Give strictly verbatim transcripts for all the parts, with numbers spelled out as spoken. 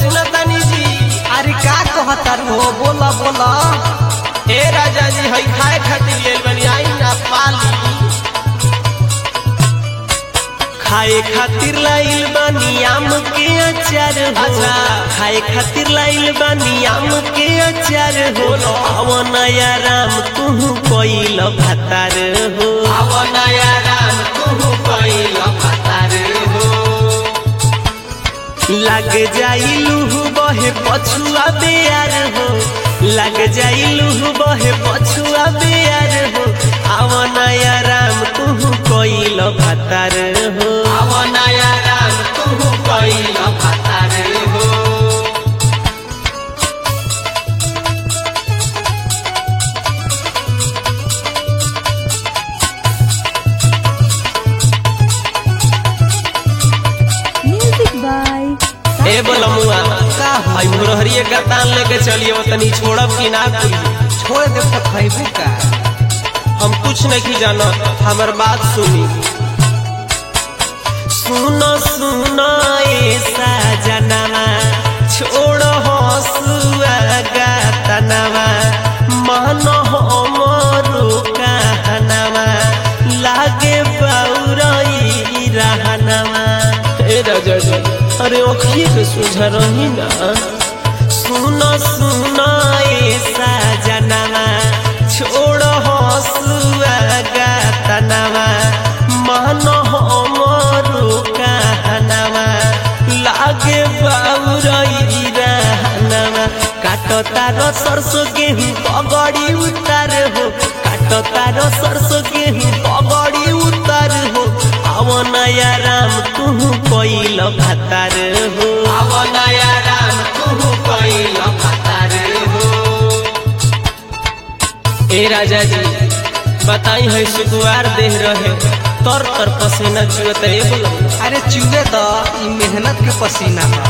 सुनतानी जी। अरे का कहतर हो बोला बोला। ए राजा जी हई खाए खातिर लेल बनी आई ना पाली। खाए खातिर लाइल बानी आम के अचार हो। अच्छा। खाए खातिर लाइल बानी आम के अचार हो। आवा नया राम तू कोइल भातार हो। आवा नया राम तू कोइल भातार हो। लग जाइलू बहे पछुआ बेयार हो। लग जाइलू बहे पछुआ बेयार हो। आवा नया राम तू कोइल भातार हो। आवा नया राम तू कोइल भातार हो। म्यूजिक बाय ए बोलमुआ का हई मुरहरिए का तान लेके चलिए तनी छोड़ब कि ना कुली। छोड़ दे तो खैबू का। हम कुछ नहीं जाना हमर बात सुनी। सुनो सुनो ऐसा जनवा छोड़ हसुआ गातनवा। मन हमरो कहनवा लागे बौरई रहनवा। ए राजा जी अरे ओखिए के सुझा रही ना। सुनो सुनो ऐसा जनवा छोड़ हसुआ गातनवा। मन हमरो कहनवा लागे बौरई रहनवा। काटो तारो सरसों गेहूं पगड़ी उतार हो। काटो तारो सरसों गेहूं पगड़ी उतार हो। आवा नया राम तू कोइल भातार हो। आवा नया राम तू कोइल भातार हो। ए राजा जी बताई है सुकुआर देह रहे तर तर पसीना चुअत ए बोलो। अरे चुगे तो ई मेहनत के पसीना है।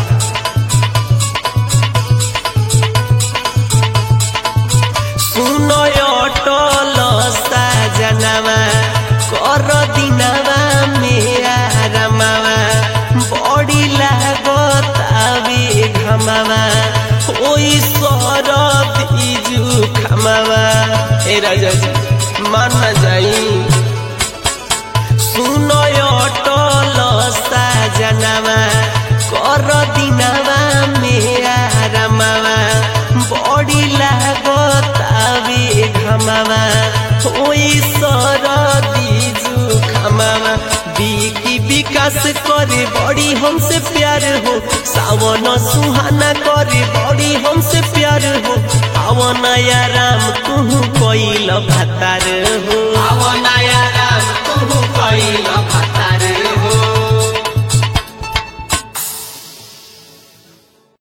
सुनो अटल साजनवा कर दिनवा मेरा रमवा। बड़ी लागत आवे घमवा ओई सरद इजू खमवा। ए राजा जी मान ना जाई। सुनो अटल साजनवा कर दिनवा मेरा रमवा। बड़ी लागत आवे घमवा ओई सरदी जुखमवा। बिकी विकास करे बड़ी हमसे प्यार हो। सावन सुहाना करे बड़ी हमसे प्यार हो। आवा नया राम तू कोइल भातार हो।